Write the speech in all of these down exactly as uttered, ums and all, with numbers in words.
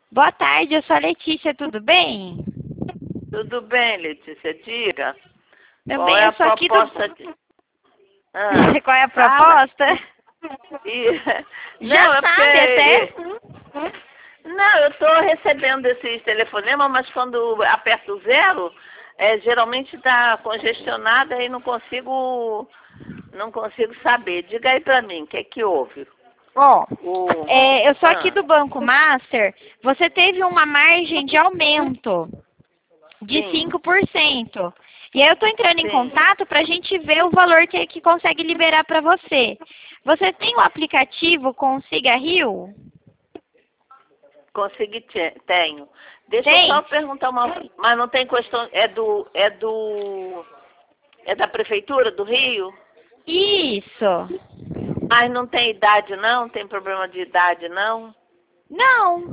Boa tarde, eu sou a Letícia, tudo bem? Tudo bem, Letícia, diga. Meu Qual bem, é eu a sou aqui do... proposta de... Ah, Qual é a fala. proposta? E... Já Não, é sabe porque... até? Não, eu estou recebendo esses telefonemas, mas quando aperto o zero, é, geralmente está congestionada e não consigo, não consigo saber. Diga aí para mim, o que é que houve? Ó, O... é, eu sou aqui Ah, do Banco Master. Você teve uma margem de aumento de sim, cinco por cento. E aí eu estou entrando em sim. contato para a gente ver o valor que, que consegue liberar para você. Você tem o aplicativo Consiga Rio? Consegui, te- tenho. Deixa eu só Tem? perguntar uma... Mas não tem questão... É do... É do... É da Prefeitura do Rio? Isso. Mas não tem idade, não? Tem problema de idade, não? Não.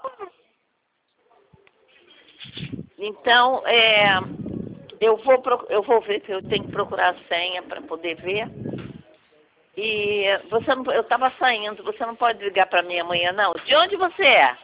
Então, é, eu, vou, pro- eu vou ver que eu tenho que procurar a senha para poder ver. E você não, eu estava saindo, você não pode ligar para mim amanhã, não? De onde você é?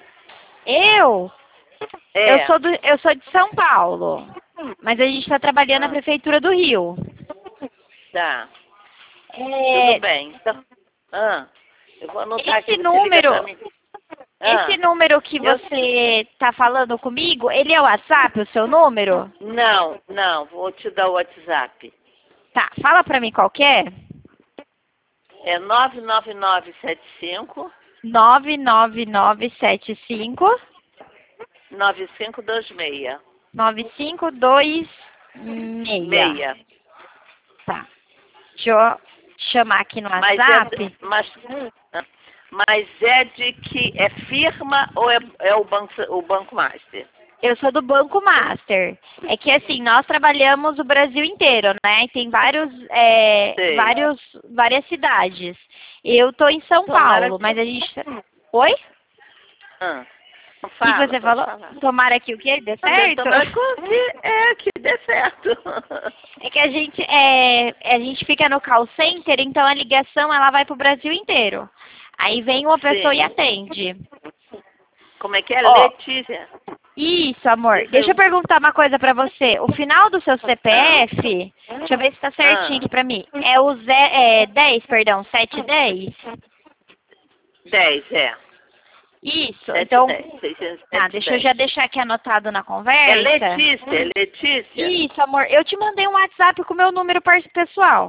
Eu? Eu É. sou, do, eu sou de São Paulo, mas a gente está trabalhando na Ah, Prefeitura do Rio. tá. Tudo É, bem. Então, ah, eu vou anotar aqui, esse você liga número, para mim. esse Ah, número que eu, você está falando comigo, ele é o WhatsApp, o seu número? não, não, vou te dar o WhatsApp. Tá, fala pra mim qual que é. É nove nove nove sete cinco nove nove nove sete cinco nove cinco dois seis. nove cinco dois seis. Meia. Tá. Deixa eu chamar aqui no Mas é, WhatsApp. mas, mas é de que é firma ou é, é o banco, o Banco Master? Eu sou do Banco Master. É que assim, nós trabalhamos o Brasil inteiro, né? E tem vários, é, Sei. vários, várias cidades. Eu tô em São Tomara Paulo, que. mas a gente. Oi? Ah, O que fala, você pode falou? falar. Tomara que o quê? Dê Olha, certo? tomara que é que dê certo. É que a gente, é, a gente fica no call center, então a ligação ela vai pro Brasil inteiro. Aí vem uma pessoa e Sim. atende. Como é que é? Ó, Letícia. isso, amor. Deixa Deixa eu eu. perguntar uma coisa pra você. O final do seu Ah, C P F, deixa eu ver se tá certinho ah, aqui pra mim. É o ze, é, dez, perdão, sete dez. dez, é. Isso, Sete, então, dez. Seiscentos, tá, sete, deixa eu já dez. deixar aqui anotado na É conversa. Letícia, é Letícia. Isso, amor. Eu te mandei um WhatsApp com o meu número par- pessoal.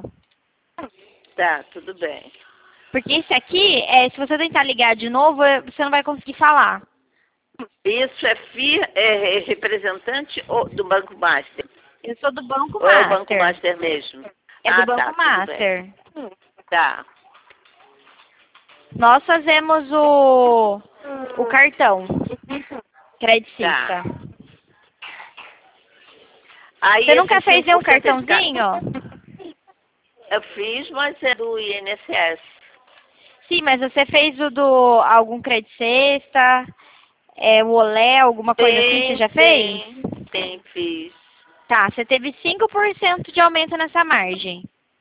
Tá, tudo bem. Porque esse aqui, é, se você tentar ligar de novo, é, você não vai conseguir falar. Isso é, fi, é representante ou- do Banco Master? Eu sou do Banco Ou é o Banco Master. Master mesmo? É do Ah, tá, Banco tudo bem. Master. Tá, Nós fazemos o, o cartão. tá. Credicista. Aí Você nunca esse fez cinco nenhum por cento é de ca- cartãozinho? eu fiz, mas é do I N S S. Sim, mas você fez o do algum Credicesta, é, o Olé, alguma coisa assim, você Tem, já fez? tem, tem, fiz. Tá, você teve cinco por cento de aumento nessa margem.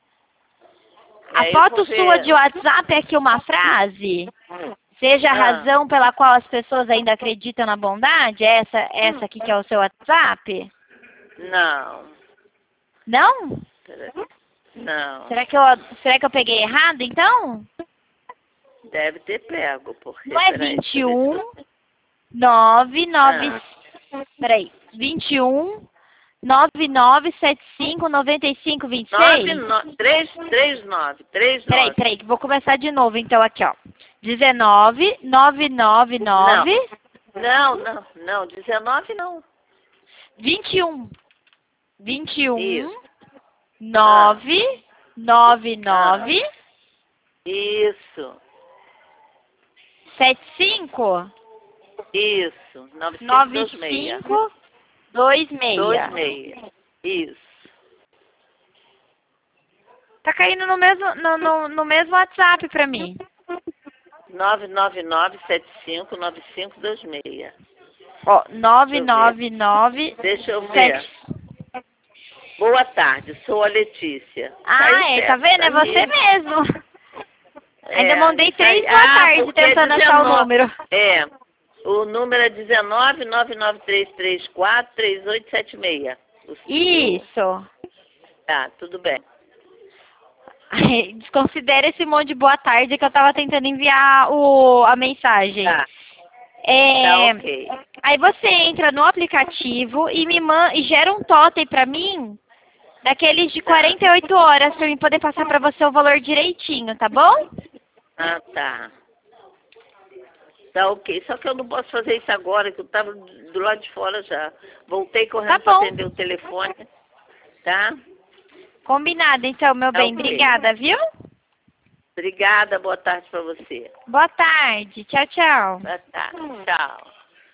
A É, eu vou foto sua de ver. WhatsApp é aqui uma frase? Seja a Ah, razão pela qual as pessoas ainda acreditam na bondade? É essa, essa aqui que é o seu WhatsApp? não. Não? Pera- Não. Será que eu, será que eu peguei errado, então? Deve ter pego, porque, Não é peraí, vinte deixa e eu ver se um, eu... nove nove, Ah, peraí, vinte e um, nove nove sete cinco, nove cinco dois nove, seis? no, três, três, nove, três, Peraí, nove. peraí, que vou começar de novo, então, aqui, ó. dezenove, nove nove Não, nove, não, não, não, dezenove não. vinte e um, vinte e um, Isso. Ah, nove nove ah, nove, isso, sete cinco, isso, nove cinco nove dois seis. cinco dois Dois seis. seis. Isso. Tá caindo no mesmo, no, no, no mesmo WhatsApp pra mim. nove nove nove sete cinco nove cinco dois seis. Ó, nove Deixa eu ver. nove nove Deixa eu ver. sete. Boa tarde, sou a Letícia. Ah, Saiu é, tá certo, vendo? tá É você aí. mesmo. Ainda É, mandei isso aí. três boa Ah, tarde porque é tentando achar o dezenove. número. É, O número é dezenove, nove nove três três quatro, três oito sete seis. Isso. Tá, tudo bem. Ai, desconsidere esse monte de boa tarde que eu tava tentando enviar o, a mensagem. Tá, É, tá ok. aí você entra no aplicativo e me man, e gera um totem pra mim, daqueles de quarenta e oito horas, pra eu poder passar pra você o valor direitinho, tá bom? Ah, tá. Tá ok. Só que eu não posso fazer isso agora, que eu tava do lado de fora já. Voltei correndo Tá para bom. atender o telefone. Tá? Combinado, então, meu Tá bem. ok. Obrigada, viu? Obrigada, boa tarde para você. Boa tarde. Tchau, tchau. Boa tarde. Tchau.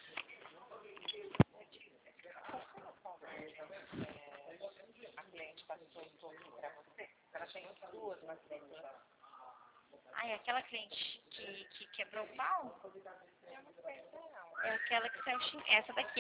Ai, aquela cliente que, que quebrou o pau? É aquela que saiu xing... Essa daqui.